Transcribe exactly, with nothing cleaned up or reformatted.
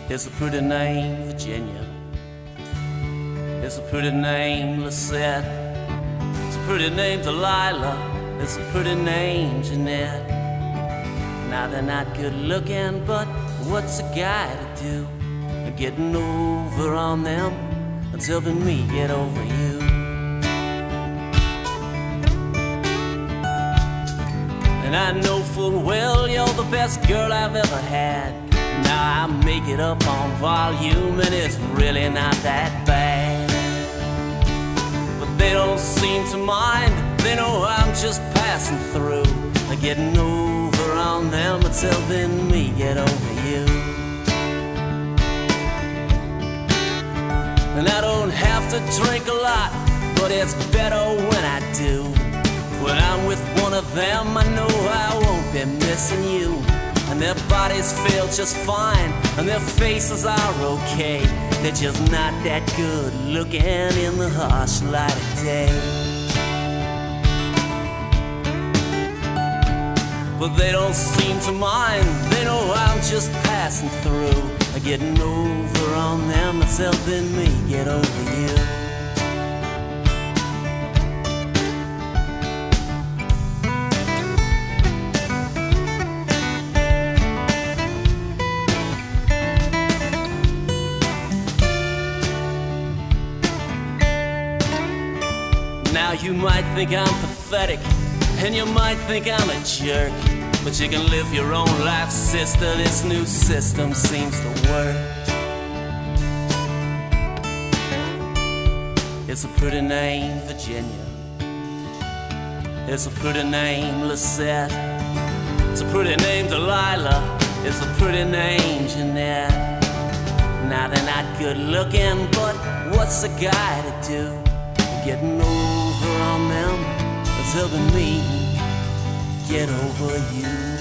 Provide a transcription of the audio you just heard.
It's a pretty name, Virginia. It's a pretty name, Lisette. It's a pretty name, Delilah. It's a pretty name, Jeanette. Now they're not good looking, but what's a guy to do? Getting over on them it's helping me get over you. And I know full well you're the best girl I've ever had. Now I make it up on volume and it's really not that bad. But they don't seem to mind, they know I'm just passing through. Getting over on them it's helping me get over you. And I don't have to drink a lot, but it's better when I do. When I'm with one of them, I know I won't be missing you. And their bodies feel just fine, and their faces are okay. They're just not that good looking in the harsh light of day. But they don't seem to mind, they know I'm just passing through. Getting over on them, it's helping me get over you. Now you might think I'm pathetic, and you might think I'm a jerk, but you can live your own life, sister. This new system seems to work. It's a pretty name, Virginia. It's a pretty name, Lisette. It's a pretty name, Delilah. It's a pretty name, Jeanette. Now they're not good looking, but what's a guy to do? Getting over on them, it's helping me get over you.